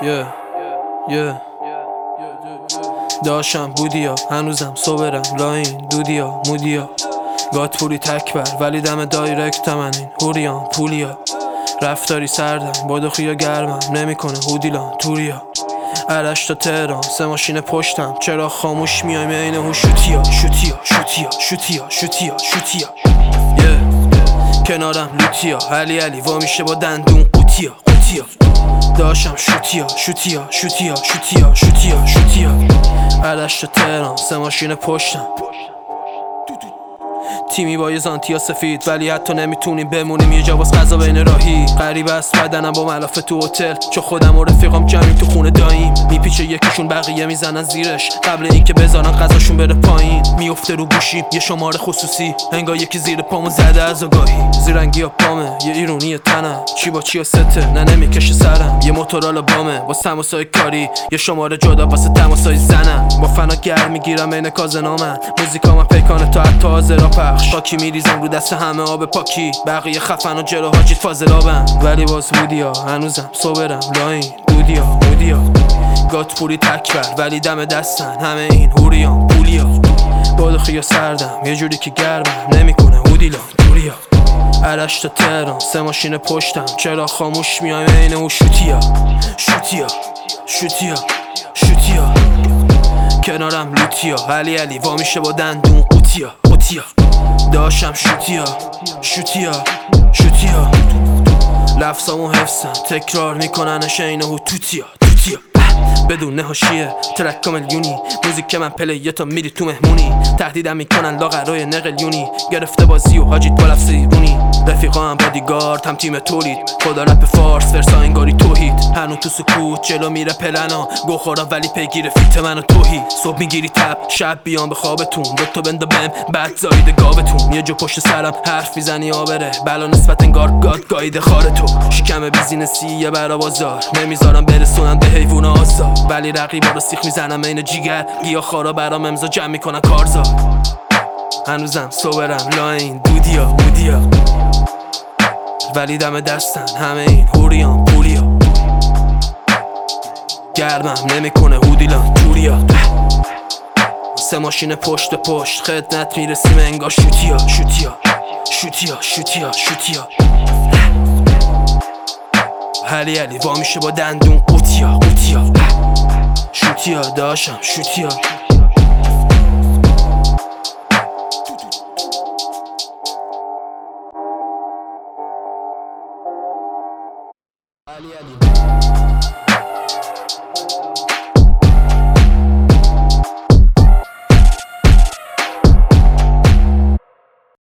داشتم بودیا هنوزم صبرم لاین دودیا مودیا گاتپوری تکبر ولی دم دایرکت من این هوریان پولیا رفتاری سردم بادخیا گرمم نمیکنه هودیلان توریا عرش تا تهران 3 ماشین پشتم چرا خاموش میایم عین هوشوتیا شوتیا شوتیا شوتیا شوتیا شوتیا کنارم لوتیا علی وا میشه با دندون قوتیا قوتیا داشتم شوتیا شوتیا شوتیا شوتیا شوتیا شوتیا عرش تا تهران 3 ماشین پشتم تیمی با یه زانتیا سفید ولی حتی نمیتونیم بمونیم یه جا باز غذا بین راهی غریبه است بدنم با ملافه تو هتل چو خودم و رفیقام جمعیم تو خونه داییم میپیچه یکیشون بقیه میزنن زیرش قبل اینکه بذارن غذاشون بره پایین میفته رو گوشیم یه شماره خصوصی انگار یکی زیر پامو زده از آگاهی زیرنگی ها پامه یه ایرونی تنم چی با چی و سته نه نمیکشه سرم یه موتورال بامه با تماسای کاری یه شماره جدا واسه تماسای زنم با فنا گرم میگیرم عین کازنامن موزیکام پیکانه تا حتی حاضرا پخش خاکی میریزم رو دست همه آب پاکی بقیه خفن و جلو حاجیت فاضلابم ولی باز بودیا هنوزم صبرم لاین دودیا مودیا گاتپوری تکبر ولی دم دستن همه این هوریان پولیا بادخیا سردم یه جوری که گرمم نمیکنه هودیلان توریا عرش تا تهران 3 ماشین پشتم چرا خاموش میایم عین هوشوتیا شوتیا شوتیا شوتیا کنارم لوتیا علی وا میشه با دندون قوتیا قوتیا داشتم شوتیا شوتیا شوتیا لفظامو حفظم تکرار میکننش عین هوتوتیا توتیا بدون حاشیه ترک میلیونی موزیک من پلیه تا میری تو مهمونی تهدیدم میکنن لاغرای نقلیونی گرفته بازی و حاجیت با لفظ ایرونی رفیقا هم بادیگارد هم تیم تولید خدا رپ فارس ورسا انگاری توحید هنو تو سکوت جلو میره پلنا گوخورا ولی پیگیر فیت منو توهی صبح میگیری تب شب بیام به خوابتون دکتر بنده بهم بعد زایده گاوتون یه جو پشت سرم حرف میزنی آبره بلا نسبت انگار گاد گایده خار تو شکم بیزینسی یه برا بازار نمیذارم برسونم به حیوونا آزار ولی رقیبا رو سیخ میزنم این جیگر گیا خارا برام امضا جمع میکنن کارزار هنوزم صبرم لاین دودیا مودیا ولی دم دستن همه این هوریان پولیا گرمم نمیکنه هودیلان توریا 3 ماشین پشت خدمت میرسیم انگار شوتیا شوتیا شوتیا شوتیا شوتیا علی وا میشه با دندون قوتیا قوتیا شوتیا داشتم شوتیا علی